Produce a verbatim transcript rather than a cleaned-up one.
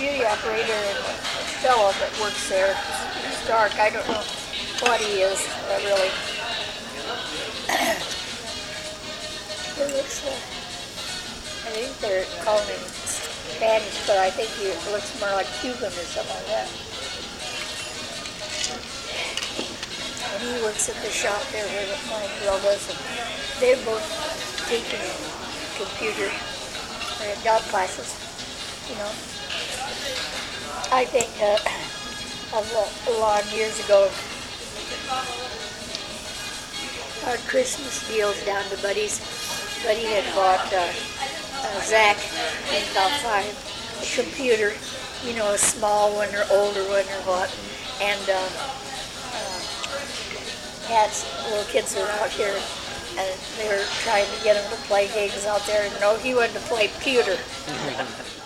beauty operator and a fellow that works there. He's dark. I don't know what he is, uh, really. It looks like, I think they're calling him Spanish, but I think he looks more like Cuban or something like that. And he works at the shop there where my girl does. And they're both taking computer or job classes, you know. I think uh, of a lot of years ago, our Christmas deals down to Buddy's. Buddy had bought uh, uh, Zach in about five a computer, you know, a small one or older one or what, and uh, uh, had little kids were out here, and they were trying to get him to play games out there. And no, he wanted to play pewter.